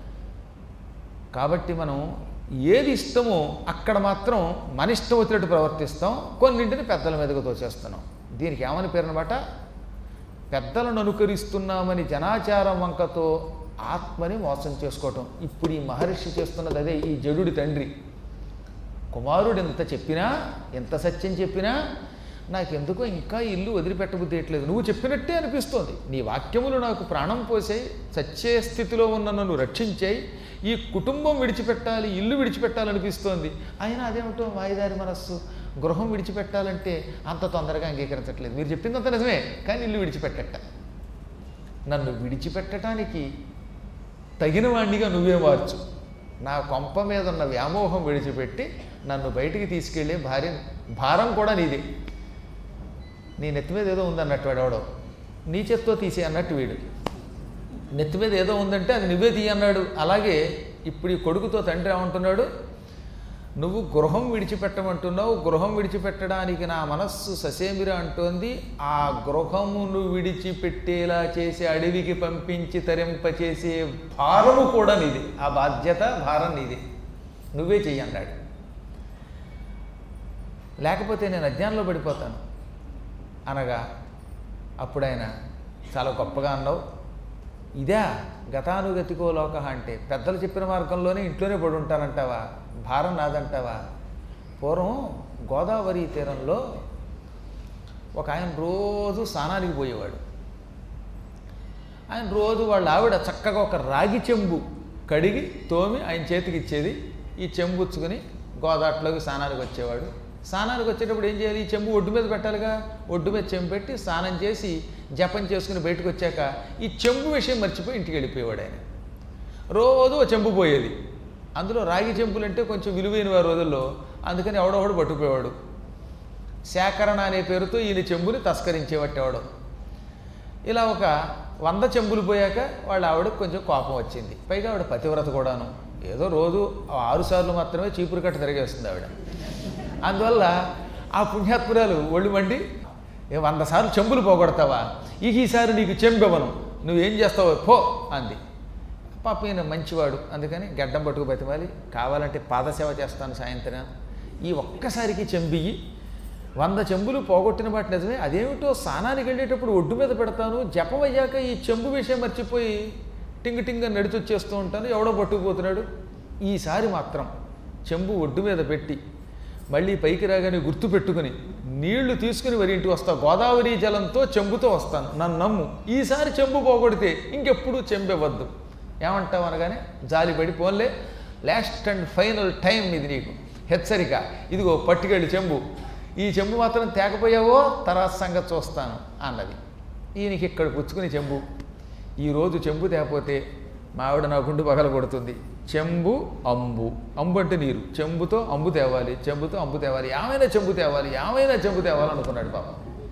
S1: కాబట్టి మనం ఏది ఇష్టమో అక్కడ మాత్రం మన ఇష్టం వచ్చినట్టు ప్రవర్తిస్తాం, కొన్నింటిని పెద్దల మీదకు తోచేస్తున్నాం. దీనికి ఏమని పేరునమాట? పెద్దలను అనుకరిస్తున్నామని జనాచారం వంకతో ఆత్మని మోసం చేసుకోవటం. ఇప్పుడు ఈ మహర్షి చేస్తున్నది అదే. ఈ జడుడి తండ్రి కుమారుడు ఎంత చెప్పినా, ఎంత సత్యం చెప్పినా నాకెందుకో ఇంకా ఇల్లు వదిలిపెట్టబుద్ధేయట్లేదు. నువ్వు చెప్పినట్టే అనిపిస్తోంది, నీ వాక్యములు నాకు ప్రాణం పోసాయి, సత్య స్థితిలో ఉన్న నన్ను రక్షించాయి, ఈ కుటుంబం విడిచిపెట్టాలి, ఇల్లు విడిచిపెట్టాలనిపిస్తోంది. అయినా అదేమిటో మాయదారి మనస్సు, గృహం విడిచిపెట్టాలంటే అంత తొందరగా అంగీకరించట్లేదు. మీరు చెప్పిందంత నిజమే, కానీ ఇల్లు విడిచిపెట్టట. నన్ను విడిచిపెట్టడానికి తగిన వాణ్ణిగా నువ్వే మార్చు. నా కొంప మీద ఉన్న వ్యామోహం విడిచిపెట్టి నన్ను బయటికి తీసుకెళ్ళే భారం కూడా నీదే. నీ నెత్తి మీద ఏదో ఉందన్నట్టు వాడు ఎవడో నీ చేత్తో తీసే అన్నట్టు వీడు. నెత్తి మీద ఏదో ఉందంటే అది నువ్వే తీయన్నాడు. అలాగే ఇప్పుడు ఈ కొడుకుతో తండ్రి ఏమంటున్నాడు? నువ్వు గృహం విడిచిపెట్టమంటున్నావు, గృహం విడిచిపెట్టడానికి నా మనస్సు ససేమిరా అంటోంది. ఆ గృహమును విడిచిపెట్టేలా చేసి అడవికి పంపించి తరింపచేసే భారము కూడా నీది, ఆ బాధ్యత భారం నీది, నువ్వే చెయ్యి అన్నాడు. లేకపోతే నేను అజ్ఞానంలో పడిపోతాను అనగా అప్పుడు ఆయన చాలా గొప్పగా అన్నావు. ఇదే గతానుగతికో లోక అంటే పెద్దలు చెప్పిన మార్గంలోనే ఇంట్లోనే పడి ఉంటానంటావా? భారం నాదంటావా? పూర్వం గోదావరి తీరంలో ఒక ఆయన రోజు స్నానానికి పోయేవాడు. ఆయన రోజు వాళ్ళ ఆవిడ చక్కగా ఒక రాగి చెంబు కడిగి తోమి ఆయన చేతికి ఇచ్చేది. ఈ చెంబు ఉచ్చుకొని గోదావరిలోకి స్నానానికి వచ్చేవాడు. స్నానానికి వచ్చేటప్పుడు ఏం చేయాలి? ఈ చెంబు ఒడ్డు మీద పెట్టాలిగా. ఒడ్డు మీద చెంబు పెట్టి స్నానం చేసి జపం చేసుకుని బయటకు వచ్చాక ఈ చెంబు విషయం మర్చిపోయి ఇంటికి వెళ్ళిపోయేవాడు ఆయన. రోజు ఓ చెంబు పోయేది. అందులో రాగి చెంబులు అంటే కొంచెం విలువైన వారి రోజుల్లో, అందుకని ఎవడోవాడు పట్టుకుపోయేవాడు. సేకరణ అనే పేరుతో ఈయన చెంబుని తస్కరించేవాటేవాడు. ఇలా ఒక 100 చెంబులు పోయాక వాళ్ళ ఆవిడకు కొంచెం కోపం వచ్చింది. పైగా ఆవిడ పతివ్రత కూడాను. ఏదో రోజు 6 సార్లు మాత్రమే చీపురు కట్ట తిరిగేస్తుంది ఆవిడ. అందువల్ల ఆ పుణ్యాత్మురాలు ఒళ్ళు మండి, 100 సార్లు చెంబులు పోగొడతావా, ఈసారి నీకు చెంబెవను, నువ్వేం చేస్తావో పో అంది. పాప ఈయన మంచివాడు, అందుకని గడ్డం పట్టుకు బతిమాలి, కావాలంటే పాదసేవ చేస్తాను సాయంత్రం, ఈ ఒక్కసారికి చెంబియ్యి. 100 చెంబులు పోగొట్టిన మాట నిజమే. అదేమిటో స్నానానికి వెళ్ళేటప్పుడు ఒడ్డు మీద పెడతాను, జపం అయ్యాక ఈ చెంబు విషయం మర్చిపోయి టింగ్ టింగ్ నడిచొచ్చేస్తూ ఉంటాను, ఎవడో పట్టుకుపోతున్నాడు. ఈసారి మాత్రం చెంబు ఒడ్డు మీద పెట్టి మళ్ళీ పైకి రాగానే గుర్తు పెట్టుకుని నీళ్లు తీసుకుని వరి ఇంటికి వస్తావు. గోదావరి జలంతో చెంబుతో వస్తాను, నన్ను నమ్ము. ఈసారి చెంబు పోగొడితే ఇంకెప్పుడు చెంబెవద్దు. ఏమంటావు అనగానే జాలిపడి, పోన్లే లాస్ట్ అండ్ ఫైనల్ టైం ఇది నీకు హెచ్చరిక, ఇదిగో పట్టుకెళ్ళి చెంబు, ఈ చెంబు మాత్రం తేకపోయావో తర్వాత సంగతి చూస్తాను అన్నది. ఈయనకి ఇక్కడ పుచ్చుకుని చెంబు, ఈరోజు చెంబు తేకపోతే మా ఆవిడ నా గుండు పగల కొడుతుంది. చెంబు అంబు, అంబు అంటే నీరు, చెంబుతో అంబు తేవాలి, చెంబుతో అంబు తేవాలి, ఏమైనా చెంబు తేవాలి, ఏమైనా చెంబు తేవాలి అనుకున్నాడు పాపం.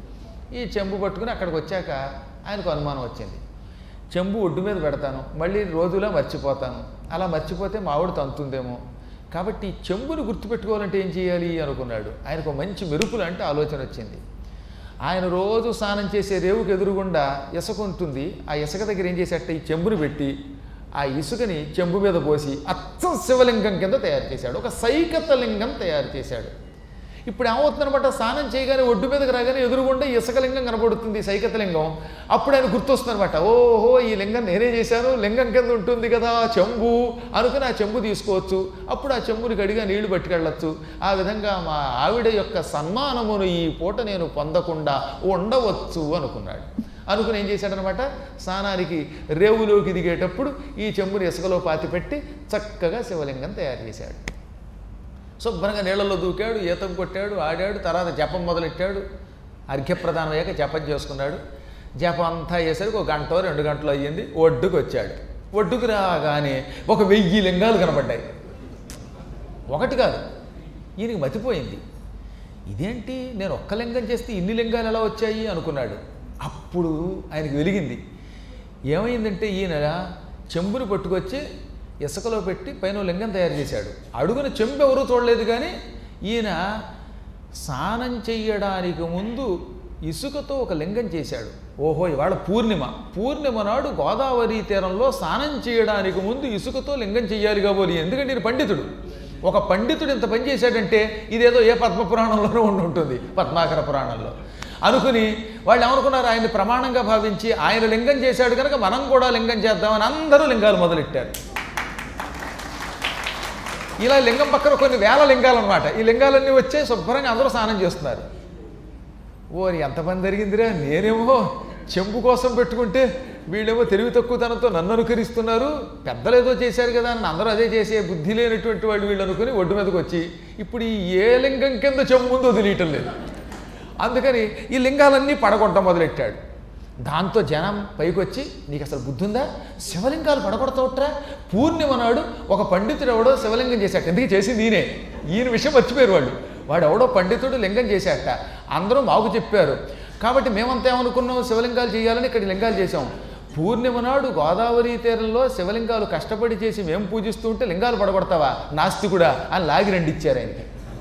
S1: ఈ చెంబు పట్టుకుని అక్కడికి వచ్చాక ఆయనకు అనుమానం వచ్చింది. చెంబు ఒడ్డు మీద పెడతాను, మళ్ళీ రోజులా మర్చిపోతాను, అలా మర్చిపోతే మా ఆవిడ తంతుందేమో, కాబట్టి చెంబును గుర్తుపెట్టుకోవాలంటే ఏం చేయాలి అనుకున్నాడు. ఆయనకు మంచి మెరుపులు అంటే ఆలోచన వచ్చింది. ఆయన రోజు స్నానం చేసే రేవుకి ఎదురుగుండా ఇసుక ఉంటుంది. ఆ ఇసుక దగ్గర ఏం చేసేట ఈ చెంబును పెట్టి ఆ ఇసుకని చెంబు మీద పోసి అచ్చం శివలింగం కింద తయారు చేశాడు. ఒక సైకత లింగం తయారు చేశాడు. ఇప్పుడు ఏమవుతుందనమాట, స్నానం చేయగానే ఒడ్డు మీదకి రాగానే ఎదురుగుండా ఇసుకలింగం కనబడుతుంది, సైకత లింగం. అప్పుడు ఆయన గుర్తొస్తుందనమాట, ఓహో ఈ లింగం నేనే చేశాను, లింగం కింద ఉంటుంది కదా చెంబు అనుకుని ఆ చెంబు తీసుకోవచ్చు. అప్పుడు ఆ చెంబుని గడిగా నీళ్లు పట్టుకెళ్ళచ్చు. ఆ విధంగా మా ఆవిడ యొక్క సన్మానమును ఈ పూట నేను పొందకుండా ఉండవచ్చు అనుకున్నాడు. అనుకుని ఏం చేశాడనమాట, స్నానానికి రేవులోకి దిగేటప్పుడు ఈ చెంబుని ఇసుకలో పాతిపెట్టి చక్కగా శివలింగం తయారు చేశాడు. శుభ్రంగా నీళ్లలో దూకాడు, ఈతం కొట్టాడు, ఆడాడు. తర్వాత జపం మొదలెట్టాడు. అర్ఘ్యప్రదానం అయ్యాక జపం చేసుకున్నాడు. జపం అంతా చేసరికి 1 గంట 2 గంటలు అయ్యింది. ఒడ్డుకు వచ్చాడు. ఒడ్డుకు రాగానే 1000 లింగాలు కనబడ్డాయి. ఒకటి కాదు, ఈయనకి మతిపోయింది. ఇదేంటి, నేను ఒక్క లింగం చేస్తే ఇన్ని లింగాలు ఎలా వచ్చాయి అనుకున్నాడు. అప్పుడు ఆయనకి వెలిగింది. ఏమైందంటే ఈయన చెంబుని పట్టుకొచ్చి ఇసుకలో పెట్టి పైన లింగం తయారు చేశాడు. అడుగున చెంబు ఎవరూ చూడలేదు, కానీ ఈయన స్నానం చెయ్యడానికి ముందు ఇసుకతో ఒక లింగం చేశాడు. ఓహో, ఇవాళ పూర్ణిమ నాడు గోదావరి తీరంలో స్నానం చేయడానికి ముందు ఇసుకతో లింగం చెయ్యాలి కాబోలి. ఎందుకంటే ఈయన పండితుడు. ఒక పండితుడు ఇంత పని చేశాడంటే ఇదేదో ఏ పద్మపురాణంలోనూ ఉంటుంది, పద్మాకర పురాణంలో అనుకుని వాళ్ళు ఏమనుకున్నారు, ఆయన్ని ప్రమాణంగా భావించి ఆయన లింగం చేశాడు కనుక మనం కూడా లింగం చేద్దామని అందరూ లింగాలు మొదలెట్టారు. ఇలా లింగం పక్కన కొన్ని వేల లింగాలు అనమాట. ఈ లింగాలన్నీ వచ్చే శుభ్రంగా అందరూ స్నానం చేస్తున్నారు. ఓరి ఎంతమంది జరిగిందిరా, నేనేమో చెంబు కోసం పెట్టుకుంటే వీళ్ళేమో తెలివి తక్కువతనంతో నన్ను అనుకరిస్తున్నారు, పెద్దలు ఏదో చేశారు కదా అని అందరూ అదే చేసే బుద్ధి లేనటువంటి వాళ్ళు వీళ్ళు అనుకుని ఒడ్డు మీదకి వచ్చి ఇప్పుడు ఈ ఏ లింగం కింద చెంబు ముందు వదిలేయటం లేదు. అందుకని ఈ లింగాలన్నీ పడగొట్టడం మొదలెట్టాడు. దాంతో జనం పైకి వచ్చి, నీకు అసలు బుద్ధి ఉందా, శివలింగాలు పడగొడతావుట్రా, పూర్ణిమ నాడు ఒక పండితుడు ఎవడో శివలింగం చేశాట. ఎందుకు చేసింది ఈయనే, ఈయన విషయం మర్చిపోయారు వాళ్ళు. వాడు ఎవడో పండితుడు లింగం చేశాట, అందరూ మాకు చెప్పారు. కాబట్టి మేమంతా ఏమనుకున్నాం, శివలింగాలు చేయాలని ఇక్కడ లింగాలు చేసాం. పూర్ణిమ నాడు గోదావరి తీరంలో శివలింగాలు కష్టపడి చేసి మేము పూజిస్తూ ఉంటే లింగాలు పడగొడతావా నాస్తికుడా అని లాగి 2 ఇచ్చారు ఆయనకి.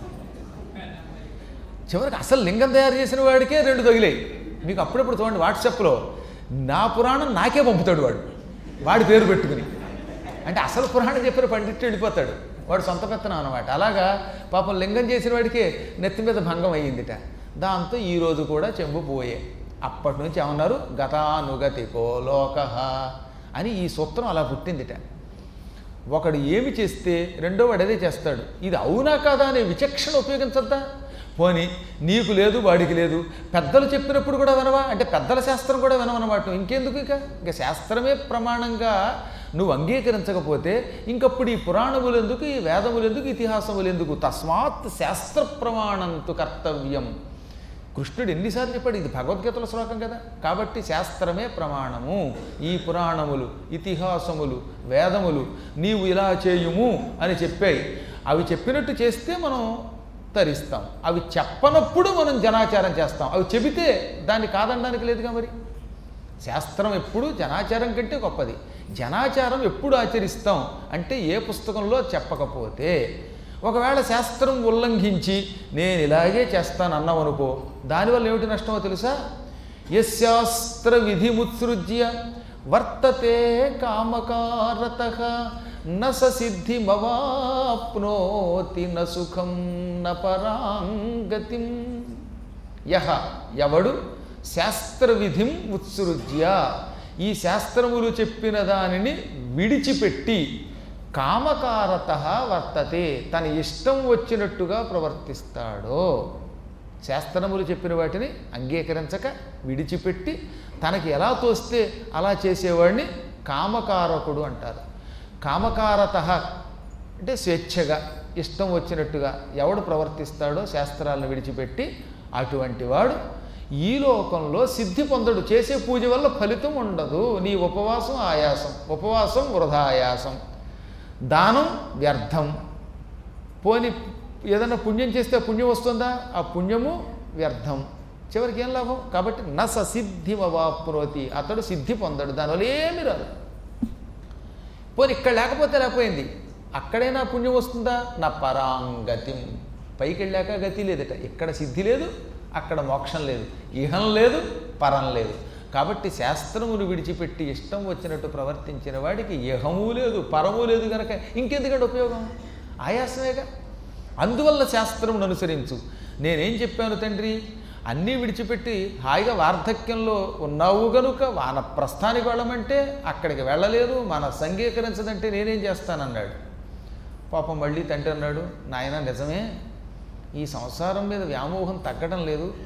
S1: చివరికి అసలు లింగం తయారు చేసిన వాడికే 2 తగిలాయి. మీకు అప్పుడప్పుడు చూడండి వాట్సాప్లో నా పురాణం నాకే పంపుతాడు వాడి పేరు పెట్టుకుని. అంటే అసలు పురాణం చెప్పిన పండితుడు వెళ్ళిపోతాడు, వాడు సొంత పెత్తనం అనమాట. అలాగా పాపం లింగం చేసిన వాడికే నెత్తి మీద భంగం అయ్యిందిట. దాంతో ఈరోజు కూడా చెంబు పోయే. అప్పటి నుంచి ఏమన్నారు, గతానుగతికో లోకః అని ఈ సూత్రం అలా పుట్టిందిట. ఒకడు ఏమి చేస్తే రెండో వాడు అదే చేస్తాడు. ఇది అవునా కాదా అనే విచక్షణ ఉపయోగించద్దా? పోనీ నీకు లేదు వాడికి లేదు, పెద్దలు చెప్పినప్పుడు కూడా వినవా అంటే పెద్దల శాస్త్రం కూడా వినవన్నమాట. ఇంకెందుకు ఇక శాస్త్రమే ప్రమాణంగా నువ్వు అంగీకరించకపోతే ఇంకప్పుడు ఈ పురాణములు ఎందుకు, ఈ వేదములు ఎందుకు, ఇతిహాసములు ఎందుకు? తస్మాత్ శాస్త్ర ప్రమాణంతు కర్తవ్యం. కృష్ణుడు ఎన్నిసార్లు చెప్పాడు, ఇది భగవద్గీతల శ్లోకం కదా. కాబట్టి శాస్త్రమే ప్రమాణము. ఈ పురాణములు, ఇతిహాసములు, వేదములు నీవు ఇలా చేయుము అని చెప్పాయి. అవి చెప్పినట్టు చేస్తే మనం తరిస్తాం, అవి చెప్పనప్పుడు మనం జనాచారం చేస్తాం. అవి చెబితే దాన్ని కాదనడానికి లేదుగా. మరి శాస్త్రం ఎప్పుడు జనాచారం కంటే గొప్పది. జనాచారం ఎప్పుడు ఆచరిస్తాం అంటే ఏ పుస్తకంలో చెప్పకపోతే. ఒకవేళ శాస్త్రం ఉల్లంఘించి నేను ఇలాగే చేస్తాను అన్నావు అనుకో, దానివల్ల ఏమిటి నష్టమో తెలుసా? యశాస్త్ర విధిముత్సృజ్య వర్తతే కామకారతః న సిద్ధిమవాప్నోతి న సుఖం న పరాంగతిం. ఎవడు శాస్త్ర విధిం ఉత్సృజ్య, ఈ శాస్త్రములు చెప్పిన దానిని విడిచిపెట్టి కామకారతః వర్తతే, తన ఇష్టం వచ్చినట్టుగా ప్రవర్తిస్తాడో, శాస్త్రములు చెప్పిన వాటిని అంగీకరించక విడిచిపెట్టి తనకి ఎలా తోస్తే అలా చేసేవాడిని కామకారకుడు అంటారు. కామకారతః అంటే స్వేచ్ఛగా ఇష్టం వచ్చినట్టుగా ఎవడు ప్రవర్తిస్తాడో శాస్త్రాలను విడిచిపెట్టి, అటువంటి వాడు ఈ లోకంలో సిద్ధి పొందడు. చేసే పూజ వల్ల ఫలితం ఉండదు. నీ ఉపవాసం ఆయాసం, ఉపవాసం వృధా ఆయాసం, దానం వ్యర్థం. పోని ఏదైనా పుణ్యం చేస్తే పుణ్యం వస్తుందా? ఆ పుణ్యము వ్యర్థం, చివరికి ఏం లాభం? కాబట్టి న ససిద్ధిమవాప్నోతి, అతడు సిద్ధి పొందడు, దానివల్ల ఏమి రాదు. పోనీ ఇక్కడ లేకపోయింది, అక్కడైనా పుణ్యం వస్తుందా? నా పరాంగతిం, పైకి వెళ్ళాక గతి లేదట. ఇక్కడ సిద్ధి లేదు, అక్కడ మోక్షం లేదు, ఇహం లేదు, పరం లేదు. కాబట్టి శాస్త్రమును విడిచిపెట్టి ఇష్టం వచ్చినట్టు ప్రవర్తించిన వాడికి ఇహము లేదు, పరము లేదు కనుక ఇంకెందుకంటే ఉపయోగం? ఆయాసమేగా. అందువల్ల శాస్త్రమును అనుసరించు. నేనేం చెప్పాను తండ్రి, అన్నీ విడిచిపెట్టి హాయిగా వార్ధక్యంలో ఉన్నావు గనుక వానప్రస్థానికి వెళ్ళమంటే అక్కడికి వెళ్ళలేదు, మన అంగీకరించదంటే నేనేం చేస్తానన్నాడు. పాపం మళ్ళీ తండ్రి అన్నాడు, నాయన నిజమే, ఈ సంసారం మీద వ్యామోహం తగ్గడం లేదు,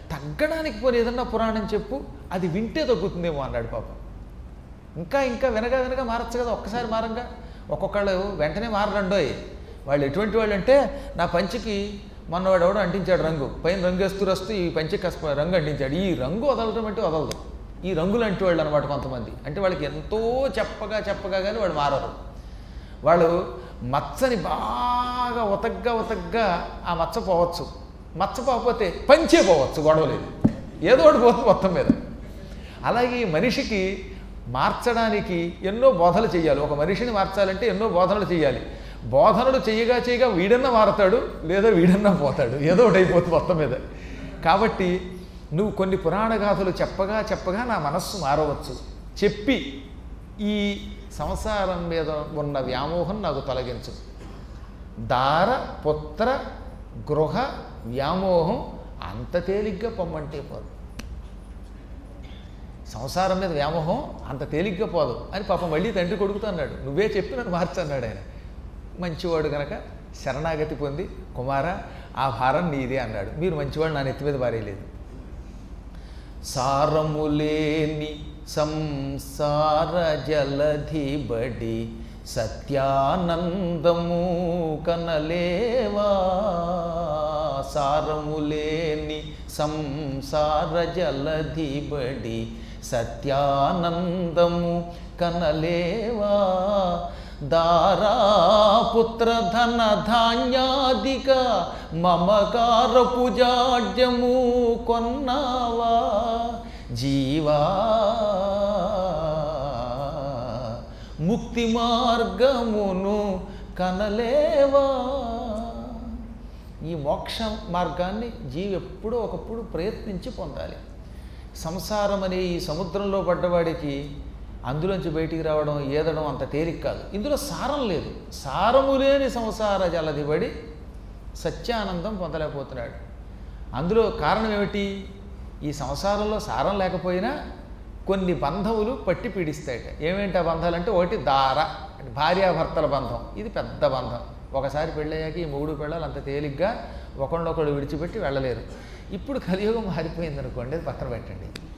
S1: తగ్గడానికి పోనీ ఏదన్నా పురాణం చెప్పు, అది వింటే తగ్గుతుందేమో అన్నాడు పాపం. ఇంకా ఇంకా వినగా మారచ్చు కదా, ఒక్కసారి మారంగా. ఒక్కొక్కళ్ళు వెంటనే మారరండోయ్. వాళ్ళు ఎటువంటి వాళ్ళు అంటే, నా పంచికి మొన్నవాడు ఎవడో అంటించాడు రంగు, పైన రంగు వేస్తూ ఈ పంచికి రంగు అంటించాడు, ఈ రంగు వదలటం అంటే వదలదు. ఈ రంగులు అంటూ వాళ్ళు అనమాట కొంతమంది. అంటే వాళ్ళకి ఎంతో చెప్పగా కానీ వాళ్ళు మారరు. వాళ్ళు మచ్చని బాగా ఉతగ్గా ఆ మచ్చ పోవచ్చు, మచ్చ పోకపోతే పంచే పోవచ్చు, గొడవలేదు, ఏదో ఒకటి పోతుంది మొత్తం మీద. అలాగే మనిషికి మార్చడానికి ఎన్నో బోధనలు చేయాలి. ఒక మనిషిని మార్చాలంటే ఎన్నో బోధనలు చేయాలి. బోధనలు చేయగా వీడన్నా మారతాడు, లేదా వీడన్నా పోతాడు, ఏదో ఒకటి అయిపోతుంది మొత్తం మీద. కాబట్టి నువ్వు కొన్ని పురాణ గాథలు చెప్పగా నా మనస్సు మారవచ్చు, చెప్పి ఈ సంసారం మీద ఉన్న వ్యామోహం నాకు తొలగించు. దార పుత్ర గృహ వ్యామోహం అంత తేలిగ్గా పొమ్మంటే పోదు. సంసారం మీద వ్యామోహం అంత తేలిగ్గా పోదు అని పాపం మళ్ళీ తండ్రి కొడుకుతో అన్నాడు. నువ్వే చెప్పి నన్ను మార్చన్నాడు ఆయన. మంచివాడు కనుక శరణాగతి పొంది, కుమార ఆ భారం నీదే అన్నాడు. మీరు మంచివాడు, నా నెత్తి మీద భారేయలేదు. సారములేని సంసార జలధిబడి సత్యానందము కనలేవా. సారములేని సంసార జలధిబడి సత్యానందము కనలేవా. దారాపుత్రధన ధాన్యాదిక మమకారపు జాడ్యము కొన్నావా. జీవా ముక్తి మార్గమును కనలేవా. ఈ మోక్ష మార్గాన్ని జీవి ఎప్పుడో ఒకప్పుడు ప్రయత్నించి పొందాలి. సంసారం అనే ఈ సముద్రంలో పడ్డవాడికి అందులోంచి బయటికి రావడం, ఏదడం అంత తేలిక కాదు. ఇందులో సారం లేదు. సారము లేని సంసార జలధిబడి సత్యానందం పొందలేకపోతున్నాడు. అందులో కారణం ఏమిటి? ఈ సంసారంలో సారం లేకపోయినా కొన్ని బంధములు పట్టి పీడిస్తాయట. ఏమేంటి ఆ బంధాలంటే, ఒకటి దార, భార్యాభర్తల బంధం. ఇది పెద్ద బంధం. ఒకసారి పెళ్ళయ్యాక ఈ మూడు పిల్లలు అంత తేలిగ్గా ఒకళ్ళొకళ్ళు విడిచిపెట్టి వెళ్ళలేరు. ఇప్పుడు కలియుగం మారిపోయింది అనుకోండి, అది పక్కన పెట్టండి.